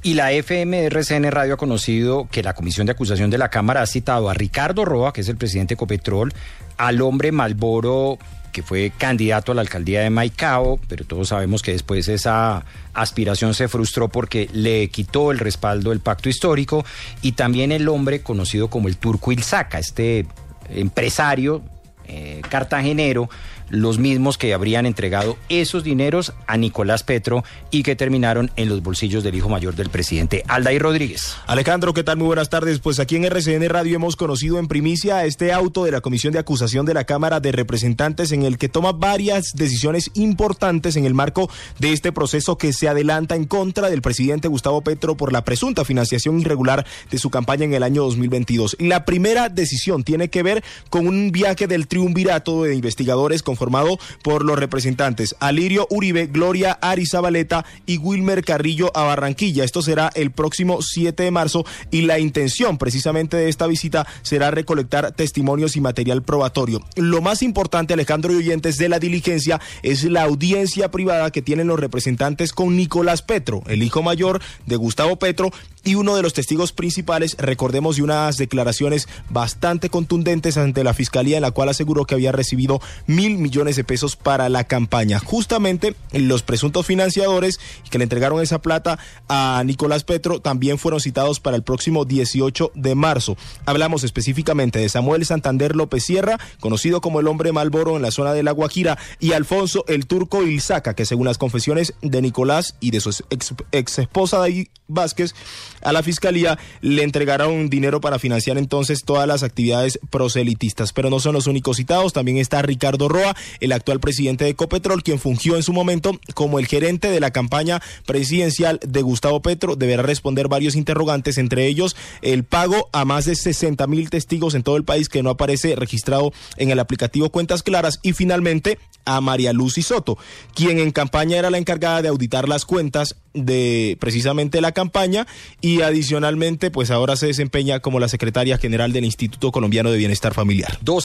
Y la FM de RCN Radio ha conocido que la Comisión de Acusación de la Cámara ha citado a Ricardo Roa, que es el presidente de Ecopetrol, al hombre Malboro, que fue candidato a la alcaldía de Maicao, pero todos sabemos que después esa aspiración se frustró porque le quitó el respaldo del pacto histórico, y también el hombre conocido como el Turco Ilzaca, este empresario cartagenero, los mismos que habrían entregado esos dineros a Nicolás Petro y que terminaron en los bolsillos del hijo mayor del presidente. Aldair Rodríguez. Alejandro, ¿qué tal? Muy buenas tardes. Pues aquí en RCN Radio hemos conocido en primicia este auto de la Comisión de Acusación de la Cámara de Representantes, en el que toma varias decisiones importantes en el marco de este proceso que se adelanta en contra del presidente Gustavo Petro por la presunta financiación irregular de su campaña en el año 2022. La primera decisión tiene que ver con un viaje del triunvirato de investigadores conformado por los representantes Alirio Uribe, Gloria Arizabaleta y Wilmer Carrillo a Barranquilla. Esto será el próximo 7 de marzo y la intención precisamente de esta visita será recolectar testimonios y material probatorio. Lo más importante, Alejandro y oyentes, de la diligencia es la audiencia privada que tienen los representantes con Nicolás Petro, el hijo mayor de Gustavo Petro, y uno de los testigos principales, recordemos, de unas declaraciones bastante contundentes ante la Fiscalía, en la cual aseguró que había recibido 1.000 millones de pesos para la campaña. Justamente los presuntos financiadores que le entregaron esa plata a Nicolás Petro también fueron citados para el próximo 18 de marzo. Hablamos específicamente de Samuel Santander López Sierra, conocido como el hombre Malboro en la zona de La Guajira, y Alfonso el Turco Ilzaca, que según las confesiones de Nicolás y de su ex esposa David Vázquez, a la Fiscalía le entregaron dinero para financiar entonces todas las actividades proselitistas. Pero no son los únicos citados, también está Ricardo Roa, el actual presidente de Ecopetrol, quien fungió en su momento como el gerente de la campaña presidencial de Gustavo Petro. Deberá responder varios interrogantes, entre ellos el pago a más de 60,000 testigos en todo el país que no aparece registrado en el aplicativo Cuentas Claras, y finalmente a María Lucy Soto, quien en campaña era la encargada de auditar las cuentas de precisamente la campaña, y adicionalmente pues ahora se desempeña como la secretaria general del Instituto Colombiano de Bienestar Familiar.